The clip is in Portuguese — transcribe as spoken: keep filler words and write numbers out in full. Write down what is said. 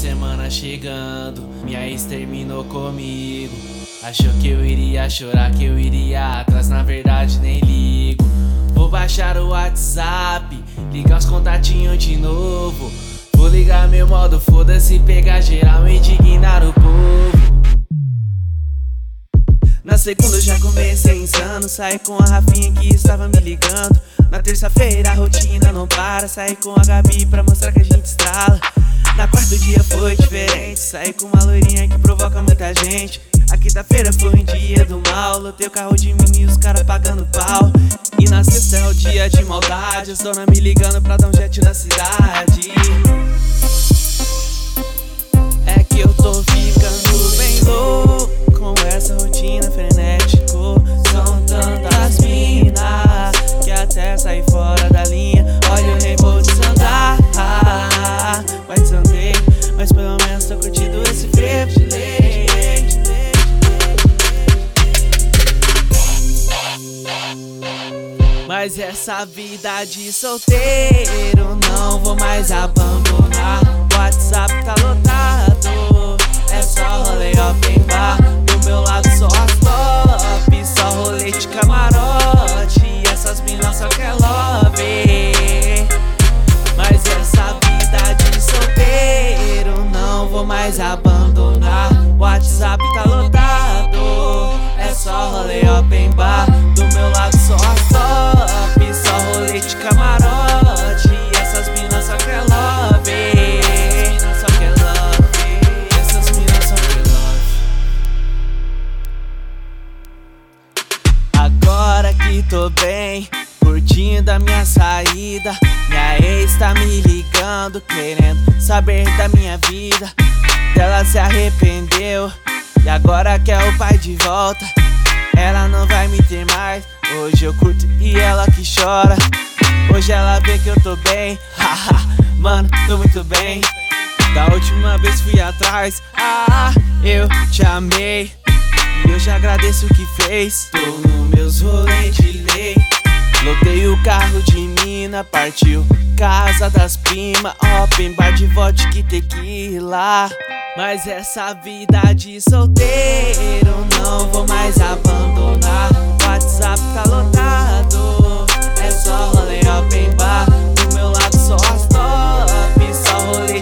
semana chegando, minha ex terminou comigo. Achou que eu iria chorar, que eu iria atrás, na verdade nem ligo. Vou baixar o WhatsApp, ligar os contatinhos de novo. Vou ligar meu modo foda-se, pegar geral e indignar o povo. Na segunda eu já comecei insano, saí com a Rafinha que estava me ligando. Na terça-feira a rotina não para, saí com a Gabi pra mostrar que a gente estrala. Na quarta o dia foi diferente, saí com uma loirinha que provoca muita gente. A quinta-feira foi um dia do mal, lotei o carro de mim e os caras pagando pau. E na sexta é o dia de maldade, as dona me ligando pra dar um jet na cidade. É que eu tô ficando bem louco com essa rotina frenético. São tantas minas que até sair fora da linha. Olha, eu nem vou desandar, vai desandei, mas pelo menos tô curtindo esse frevo de leite. Mas essa vida de solteiro não vou mais abandonar. O WhatsApp tá lotado, é só rolê open bar. Do meu lado só as top, só rolê de camarote. Essas minas só quer love. Mas essa vida de solteiro não vou mais abandonar. O WhatsApp tá lotado, é só rolê open bar. Do meu lado só as top, só rolê de camarote. Essas minas só quer love. Essas minas só quer love. Essas minas só quer love. Agora que tô bem, curtindo a minha saída, minha ex tá me ligando, querendo saber da minha vida. Ela se arrependeu e agora quer o pai de volta. Ela não vai me ter mais, hoje eu curto e ela que chora. Hoje ela vê que eu tô bem, haha, mano, tô muito bem. Da última vez fui atrás, ah, eu te amei. E eu já agradeço o que fez. Tô nos meus rolês de lei, lotei o carro de mina, partiu casa das primas, open bar de vodka e tequila. Mas essa vida de solteiro não vou mais abandonar. O WhatsApp tá lotado, é só rolê open bar. Do meu lado só as top, só rolê